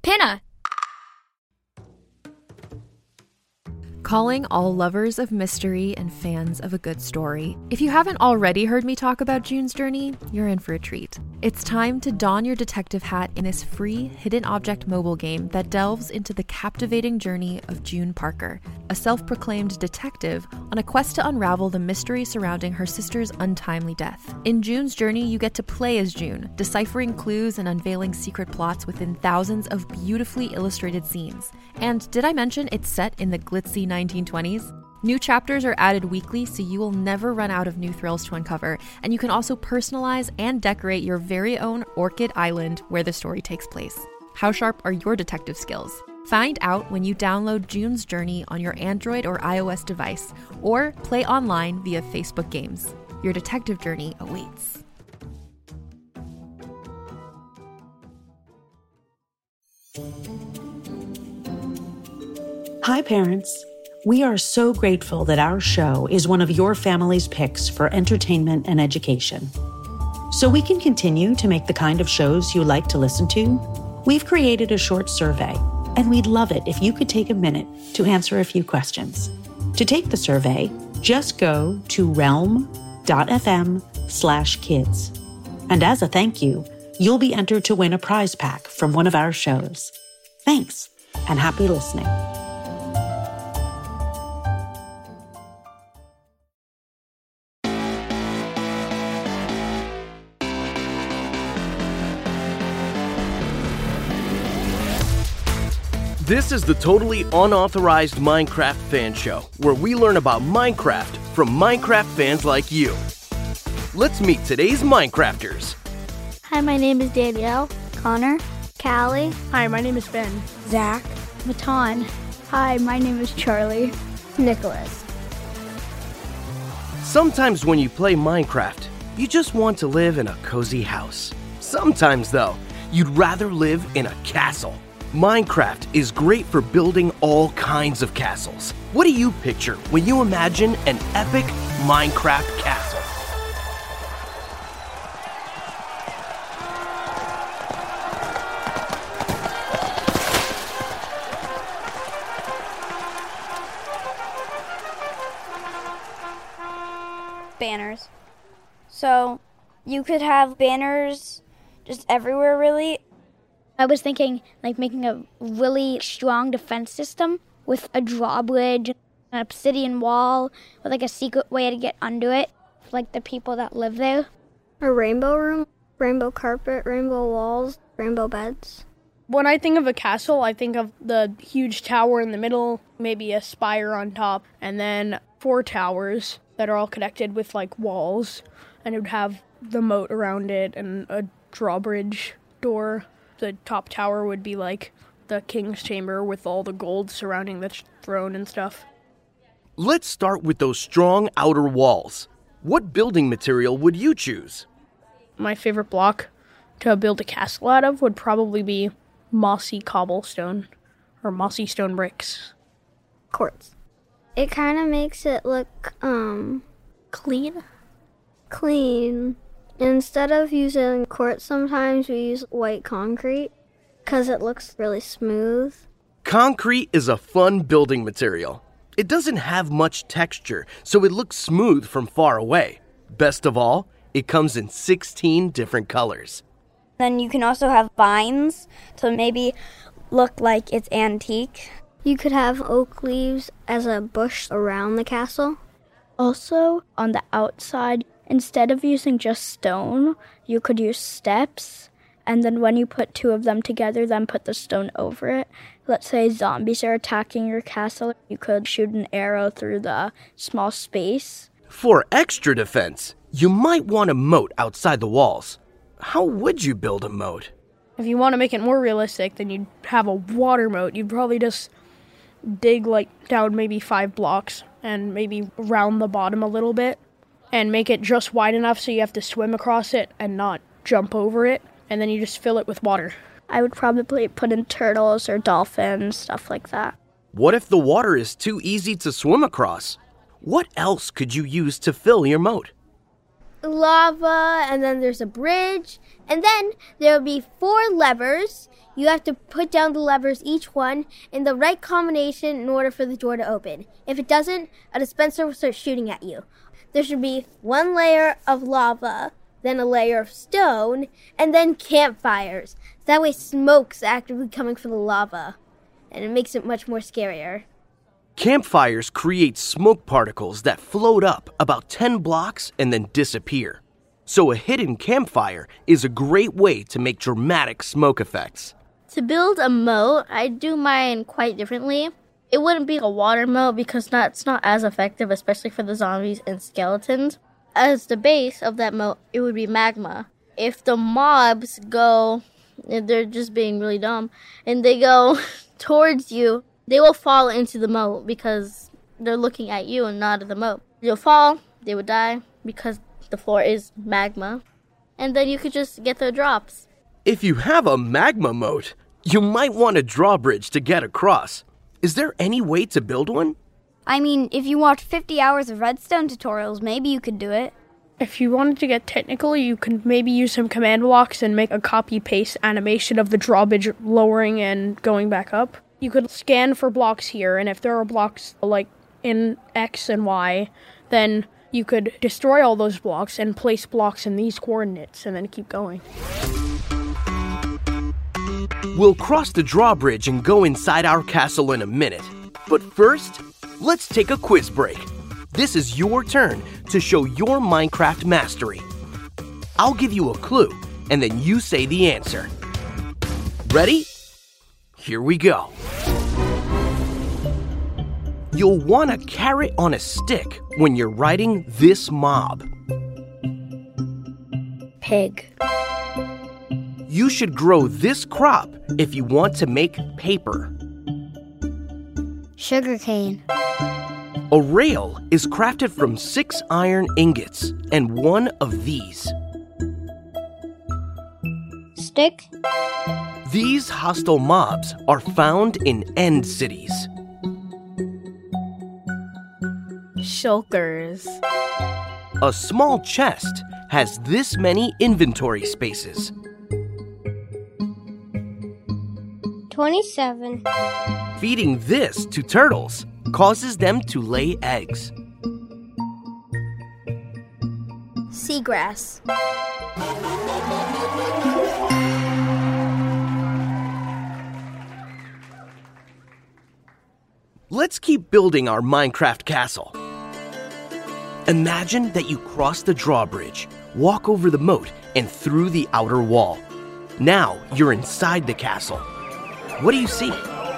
Pinna! Calling all lovers of mystery and fans of a good story. If you haven't already heard me talk about June's Journey, you're in for a treat. It's time to don your detective hat in this free hidden object mobile game that delves into the captivating journey of June Parker, a self-proclaimed detective on a quest to unravel the mystery surrounding her sister's untimely death. In June's Journey, you get to play as June, deciphering clues and unveiling secret plots within thousands of beautifully illustrated scenes. And did I mention it's set in the glitzy 1920s? New chapters are added weekly, so you will never run out of new thrills to uncover, and you can also personalize and decorate your very own Orchid Island where the story takes place. How sharp are your detective skills? Find out when you download June's Journey on your Android or iOS device, or play online via Facebook Games. Your detective journey awaits. Hi, parents. We are so grateful that our show is one of your family's picks for entertainment and education. So we can continue to make the kind of shows you like to listen to, we've created a short survey, and we'd love it if you could take a minute to answer a few questions. To take the survey, just go to realm.fm/kids. And as a thank you, you'll be entered to win a prize pack from one of our shows. Thanks, and happy listening. This is the totally unauthorized Minecraft fan show, where we learn about Minecraft from Minecraft fans like you. Let's meet today's Minecrafters. Hi, my name is Danielle. Connor. Callie. Hi, my name is Ben. Zach. Matan. Hi, my name is Charlie. Nicholas. Sometimes when you play Minecraft, you just want to live in a cozy house. Sometimes, though, you'd rather live in a castle. Minecraft is great for building all kinds of castles. What do you picture when you imagine an epic Minecraft castle? Banners. So you could have banners just everywhere, really. I was thinking like making a really strong defense system with a drawbridge, an obsidian wall, with like a secret way to get under it, for, like the people that live there. A rainbow room, rainbow carpet, rainbow walls, rainbow beds. When I think of a castle, I think of the huge tower in the middle, maybe a spire on top, and then 4 towers that are all connected with like walls, and it would have the moat around it and a drawbridge door. The top tower would be like the king's chamber with all the gold surrounding the throne and stuff. Let's start with those strong outer walls. What building material would you choose? My favorite block to build a castle out of would probably be mossy cobblestone or mossy stone bricks. Quartz. It kind of makes it look Clean. Instead of using quartz, sometimes we use white concrete because it looks really smooth. Concrete is a fun building material. It doesn't have much texture, so it looks smooth from far away. Best of all, it comes in 16 different colors. Then you can also have vines to maybe look like it's antique. You could have oak leaves as a bush around the castle. Also, on the outside, instead of using just stone, you could use steps, and then when you put 2 of them together, then put the stone over it. Let's say zombies are attacking your castle, you could shoot an arrow through the small space. For extra defense, you might want a moat outside the walls. How would you build a moat? If you want to make it more realistic, then you'd have a water moat. You'd probably just dig like down maybe 5 blocks and maybe round the bottom a little bit and make it just wide enough so you have to swim across it and not jump over it, and then you just fill it with water. I would probably put in turtles or dolphins, stuff like that. What if the water is too easy to swim across? What else could you use to fill your moat? lava, and then there's a bridge, and then there will be 4 levers. You have to put down the levers, each one, in the right combination in order for the door to open. If it doesn't, a dispenser will start shooting at you. There should be 1 layer of lava, then a layer of stone, and then campfires. That way smoke's actively coming from the lava, and it makes it much more scarier. Campfires create smoke particles that float up about 10 blocks and then disappear. So a hidden campfire is a great way to make dramatic smoke effects. To build a moat, I do mine quite differently. It wouldn't be a water moat because it's not as effective, especially for the zombies and skeletons. As the base of that moat, it would be magma. If the mobs go, they're just being really dumb, and they go towards you, they will fall into the moat because they're looking at you and not at the moat. You'll fall, they would die because the floor is magma, and then you could just get the drops. If you have a magma moat, you might want a drawbridge to get across. Is there any way to build one? I mean, if you watch 50 hours of redstone tutorials, maybe you could do it. If you wanted to get technical, you could maybe use some command blocks and make a copy-paste animation of the drawbridge lowering and going back up. You could scan for blocks here, and if there are blocks like in X and Y, then you could destroy all those blocks and place blocks in these coordinates and then keep going. We'll cross the drawbridge and go inside our castle in a minute. But first, let's take a quiz break. This is your turn to show your Minecraft mastery. I'll give you a clue, and then you say the answer. Ready? Here we go. You'll want a carrot on a stick when you're riding this mob. Pig. You should grow this crop if you want to make paper. Sugarcane. A rail is crafted from 6 iron ingots and 1 of these. Stick. These hostile mobs are found in end cities. Shulkers. A small chest has this many inventory spaces. 27. Feeding this to turtles causes them to lay eggs. Seagrass. Let's keep building our Minecraft castle. Imagine that you cross the drawbridge, walk over the moat, and through the outer wall. Now you're inside the castle. What do you see?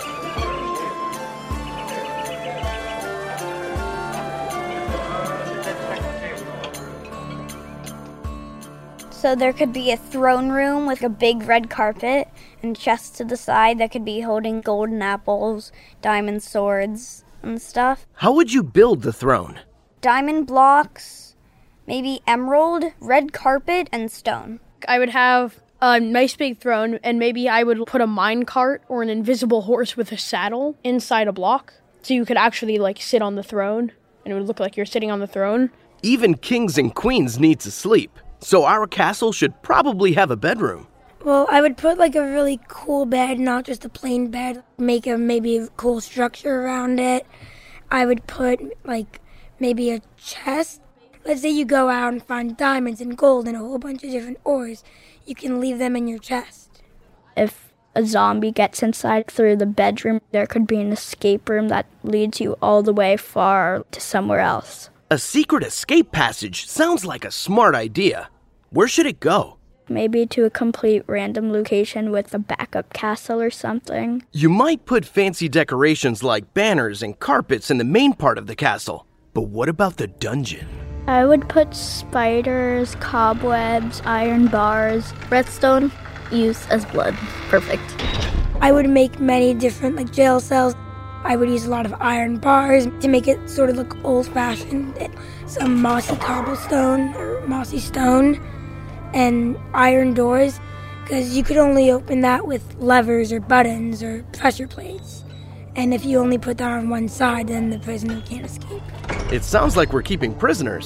So there could be a throne room with a big red carpet and chests to the side that could be holding golden apples, diamond swords, and stuff. How would you build the throne? Diamond blocks, maybe emerald, red carpet, and stone. I would have a nice big throne, and maybe I would put a mine cart or an invisible horse with a saddle inside a block, so you could actually sit on the throne, and it would look like you're sitting on the throne. Even kings and queens need to sleep, so our castle should probably have a bedroom. Well, I would put a really cool bed, not just a plain bed. Make maybe a cool structure around it. I would put maybe a chest. Let's say you go out and find diamonds and gold and a whole bunch of different ores. You can leave them in your chest. If a zombie gets inside through the bedroom, there could be an escape room that leads you all the way far to somewhere else. A secret escape passage sounds like a smart idea. Where should it go? Maybe to a complete random location with a backup castle or something. You might put fancy decorations like banners and carpets in the main part of the castle. But what about the dungeon? I would put spiders, cobwebs, iron bars, redstone, used as blood. Perfect. I would make many different jail cells. I would use a lot of iron bars to make it sort of look old-fashioned. Some mossy cobblestone or mossy stone and iron doors, because you could only open that with levers or buttons or pressure plates. And if you only put that on one side, then the prisoner can't escape. It sounds like we're keeping prisoners.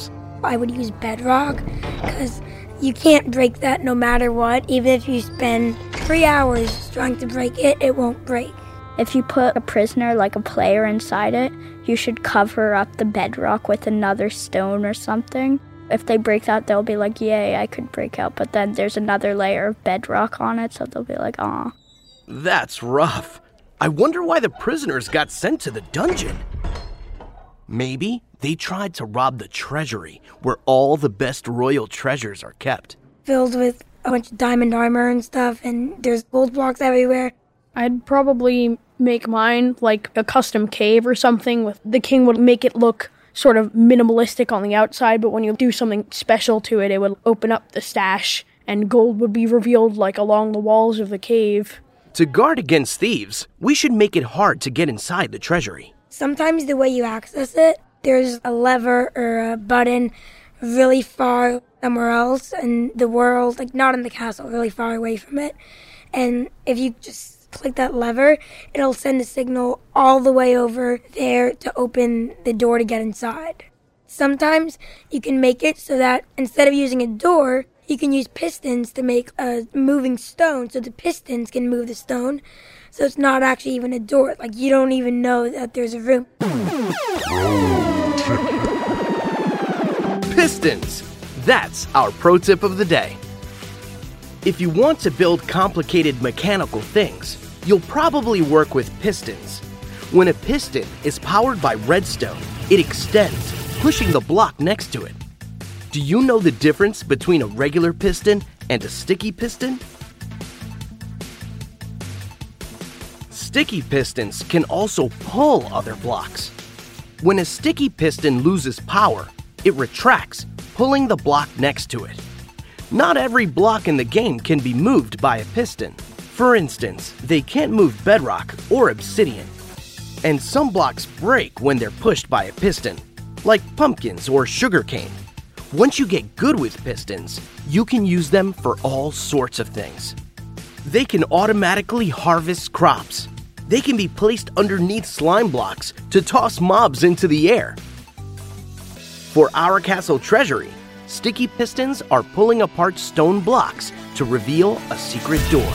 I would use bedrock because you can't break that no matter what. Even if you spend 3 hours trying to break it, it won't break. If you put a prisoner, like a player, inside it, you should cover up the bedrock with another stone or something. If they break that, they'll be like, yay, I could break out. But then there's another layer of bedrock on it, so they'll be like, aw. That's rough. I wonder why the prisoners got sent to the dungeon. Maybe they tried to rob the treasury where all the best royal treasures are kept. Filled with a bunch of diamond armor and stuff, and there's gold blocks everywhere. I'd probably make mine like a custom cave or something. The king would make it look sort of minimalistic on the outside, but when you do something special to it, it would open up the stash, and gold would be revealed like along the walls of the cave. To guard against thieves, we should make it hard to get inside the treasury. Sometimes the way you access it, there's a lever or a button really far somewhere else in the world, like not in the castle, really far away from it. And if you just click that lever, it'll send a signal all the way over there to open the door to get inside. Sometimes you can make it so that instead of using a door, you can use pistons to make a moving stone, so the pistons can move the stone, so it's not actually even a door. Like, you don't even know that there's a room. Pistons! That's our pro tip of the day. If you want to build complicated mechanical things, you'll probably work with pistons. When a piston is powered by redstone, it extends, pushing the block next to it. Do you know the difference between a regular piston and a sticky piston? Sticky pistons can also pull other blocks. When a sticky piston loses power, it retracts, pulling the block next to it. Not every block in the game can be moved by a piston. For instance, they can't move bedrock or obsidian. And some blocks break when they're pushed by a piston, like pumpkins or sugarcane. Once you get good with pistons, you can use them for all sorts of things. They can automatically harvest crops. They can be placed underneath slime blocks to toss mobs into the air. For our castle treasury, sticky pistons are pulling apart stone blocks to reveal a secret door.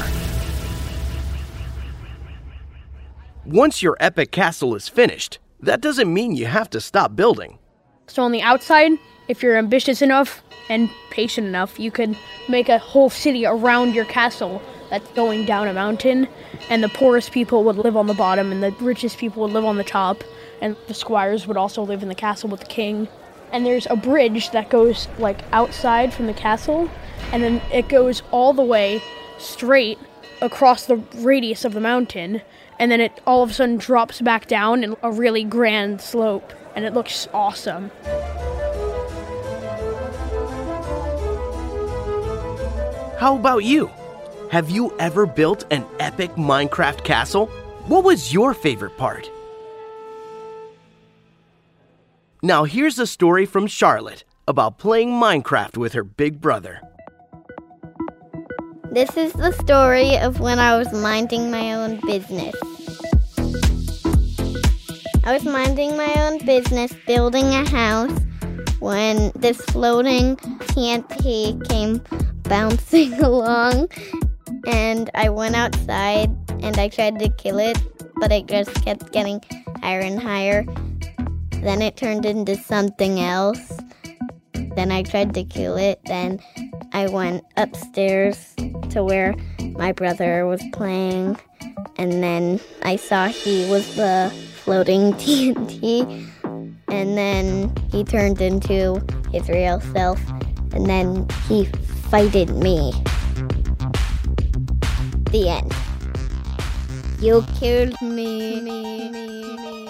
Once your epic castle is finished, that doesn't mean you have to stop building. So on the outside, if you're ambitious enough and patient enough, you could make a whole city around your castle that's going down a mountain, and the poorest people would live on the bottom, and the richest people would live on the top, and the squires would also live in the castle with the king. And there's a bridge that goes like outside from the castle, and then it goes all the way straight across the radius of the mountain, and then it all of a sudden drops back down in a really grand slope, and it looks awesome. How about you? Have you ever built an epic Minecraft castle? What was your favorite part? Now here's a story from Charlotte about playing Minecraft with her big brother. This is the story of when I was minding my own business. I was minding my own business, building a house, when this floating TNT came bouncing along, and I went outside and I tried to kill it, but it just kept getting higher and higher. Then it turned into something else. Then I tried to kill it. Then I went upstairs to where my brother was playing, and then I saw he was the floating TNT, and then he turned into his real self, and then he fighted me. The end. You killed me.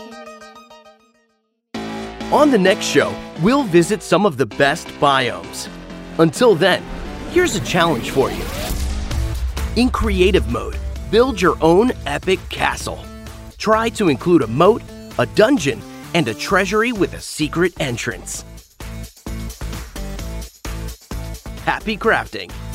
On the next show, we'll visit some of the best biomes. Until then, here's a challenge for you. In creative mode, build your own epic castle. Try to include a moat, a dungeon, and a treasury with a secret entrance. Happy crafting!